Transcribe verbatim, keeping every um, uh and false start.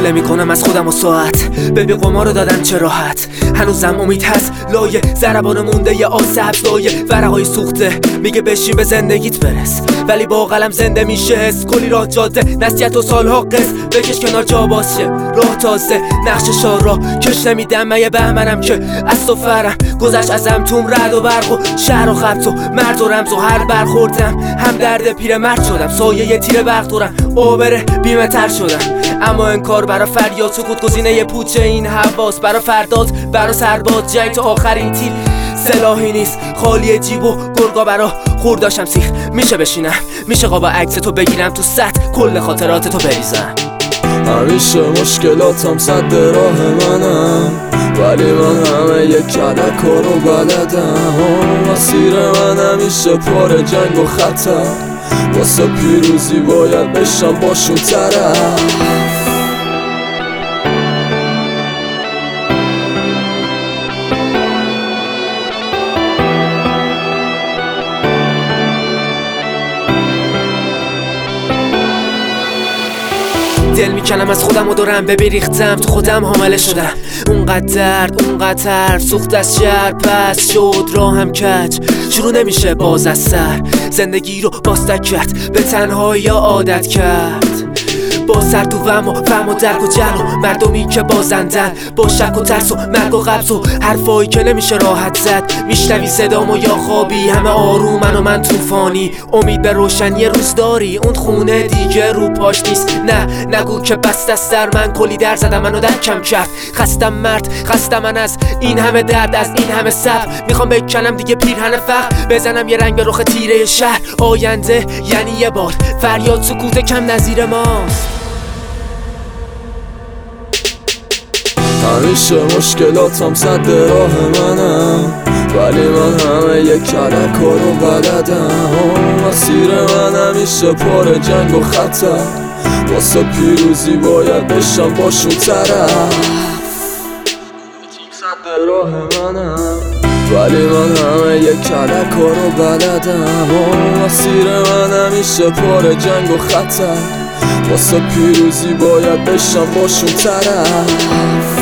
گله میکنم از خودم و ساعت، ببی قمارو دادم چه راحت. هنوزم امید هست لایه ضربان مونده یه آس سبز، لایه ورقای سوخته میگه بشین به زندگیت برس، ولی با قلم زنده میشه حس. کلی راه جاده نسیت و سالها قصد، بکش کنار جا باشه راه تازه نقش شار را کش نمیدم. من یه بهمنم که از تو فرم گذشت ازم توم رد و برق و شهر و خبط و مرد و رمز و هر برخوردم هم درد پیر مرد شدم. سایه یه تیر برق دورم اوبره بیمه تر شدم، اما انکار برا فریاد سکوت گزینه یه پوچه این حواس. برا فردات برا سرباز جنگ تا آخرین تیر سلاحی نیست خالی جیب و گرگا برا خورداشم سیخ. میشه بشینم میشه قابا عکس تو بگیرم تو سطح کل خاطرات تو بریزم. همیشه مشکلاتم صد راه منم، ولی من همه یک کلک رو بلدم. مسیر من همیشه پر جنگ و خطر، واسه پیروزی باید بشم باشون طرف. دل میکنم از خودم و دورم ببی ریختم تو خودم حامله شدم. اونقدر درد اونقدر سوخت از شهر پس شد راهم کج، شروع نمیشه باز از سر. زندگی رو باستک کرد به تنهایی عادت کرد، با سرد و غم و فهم و درک و جهل و مردمی که بازندن با شک و ترس و مرگ و قبض و حرفایی که نمیشه راحت زد. میشنوی صدامو یا خوابی همه آرومن و من طوفانی. امید به روشنی روز داری اون خونه دیگه رو پاش نیست. نه نگو که بست از سر من کلی در زدم منو در کم کرد. خستم مرد خستم من از این همه درد از این همه صبر. میخوام بکنم دیگه پیرهن فقر، بزنم یه رنگ به رخ تیره شهر. آینده یعنی یه بار فریاد سکوت کم نظیر ماست. همیشه مشکلاتم صد راه منم، ولی من همه یک کلک رو بلدم. مسیر من همیشه پر جنگ و خطر، واسه پیروزی باید بشم باشون طرف. صد راه منم، ولی من همه یک کلک رو بلدم. مسیر من همیشه پر جنگ و خطر، واسه پیروزی باید بشم باشون طرف.